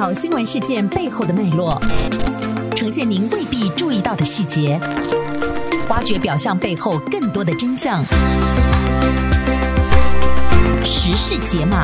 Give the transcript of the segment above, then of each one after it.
讨新闻事件背后的脉络，呈现您未必注意到的细节，挖掘表象背后更多的真相。时事解码。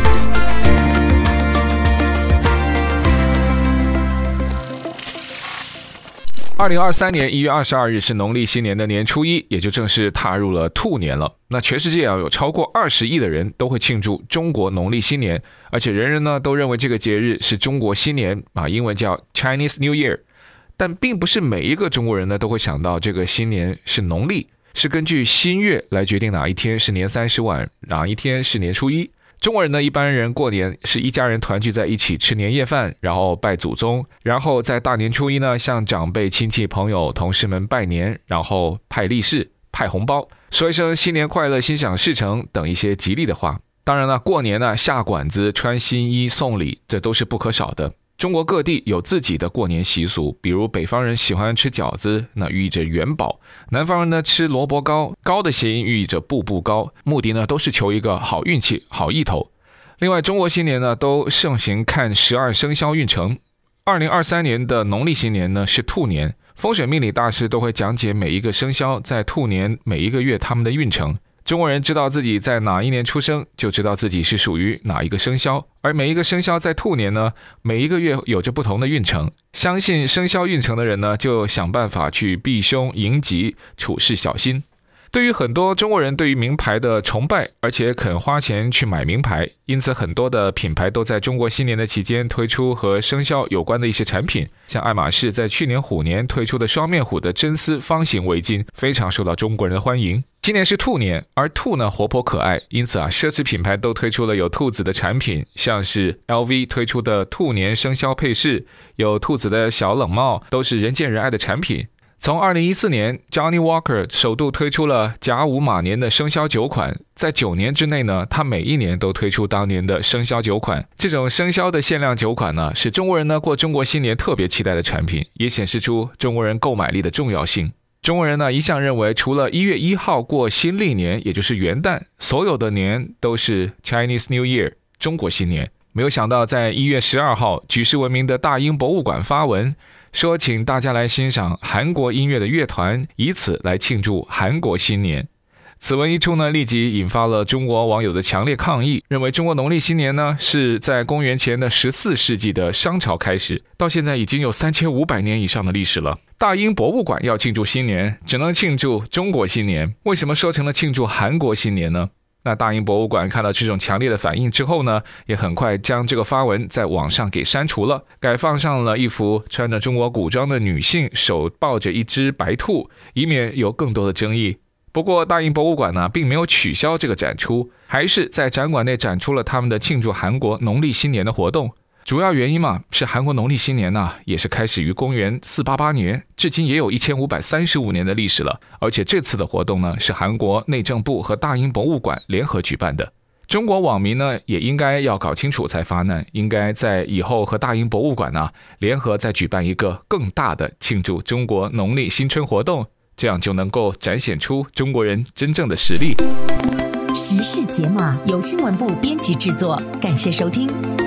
2023年1月22日是农历新年的年初一，也就正式踏入了兔年了。那全世界有超过20亿的人都会庆祝中国农历新年，而且人人呢都认为这个节日是中国新年英文叫 Chinese New Year。但并不是每一个中国人呢都会想到这个新年是农历，是根据新月来决定哪一天是年30晚，哪一天是年初一。中国人呢，一般人过年是一家人团聚在一起吃年夜饭，然后拜祖宗，然后在大年初一呢向长辈、亲戚、朋友、同事们拜年，然后派利是、派红包，说一声新年快乐、心想事成等一些吉利的话。当然了，过年呢下馆子、穿新衣、送礼，这都是不可少的。中国各地有自己的过年习俗，比如北方人喜欢吃饺子，那寓意着元宝；南方人呢吃萝卜糕，糕的谐音寓意着步步高，目的呢都是求一个好运气、好意头。另外，中国新年呢都盛行看12生肖运程。2023年的农历新年呢是兔年，风水命理大师都会讲解每一个生肖在兔年每一个月他们的运程。中国人知道自己在哪一年出生，就知道自己是属于哪一个生肖，而每一个生肖在兔年呢，每一个月有着不同的运程。相信生肖运程的人呢，就想办法去避凶迎吉，处事小心。对于很多中国人对于名牌的崇拜，而且肯花钱去买名牌，因此很多的品牌都在中国新年的期间推出和生肖有关的一些产品。像爱马仕在去年虎年推出的双面虎的真丝方形围巾，非常受到中国人的欢迎。今年是兔年，而兔呢活泼可爱，因此奢侈品牌都推出了有兔子的产品，像是 LV 推出的兔年生肖配饰，有兔子的小冷帽，都是人见人爱的产品。从2014年 Johnny Walker 首度推出了甲午马年的生肖酒款，在9年之内呢，他每一年都推出当年的生肖酒款。这种生肖的限量酒款呢，是中国人呢过中国新年特别期待的产品，也显示出中国人购买力的重要性。中国人呢一向认为，除了1月1号过新历年，也就是元旦，所有的年都是 Chinese New Year 中国新年。没有想到在1月12号，举世闻名的大英博物馆发文说，请大家来欣赏韩国音乐的乐团，以此来庆祝韩国新年。此文一出呢，立即引发了中国网友的强烈抗议，认为中国农历新年呢是在公元前的14世纪的商朝开始，到现在已经有3500年以上的历史了。大英博物馆要庆祝新年，只能庆祝中国新年，为什么说成了庆祝韩国新年呢？那大英博物馆看到这种强烈的反应之后呢，也很快将这个发文在网上给删除了，改放上了一幅穿着中国古装的女性手抱着一只白兔，以免有更多的争议。不过大英博物馆呢并没有取消这个展出，还是在展馆内展出了他们的庆祝韩国农历新年的活动。主要原因是韩国农历新年也是开始于公元488年，至今也有1535年的历史了。而且这次的活动呢是韩国内政部和大英博物馆联合举办的。中国网民呢也应该要搞清楚才发难，应该在以后和大英博物馆联合再举办一个更大的庆祝中国农历新春活动，这样就能够展现出中国人真正的实力。 时事解码由新闻部编辑制作，感谢收听。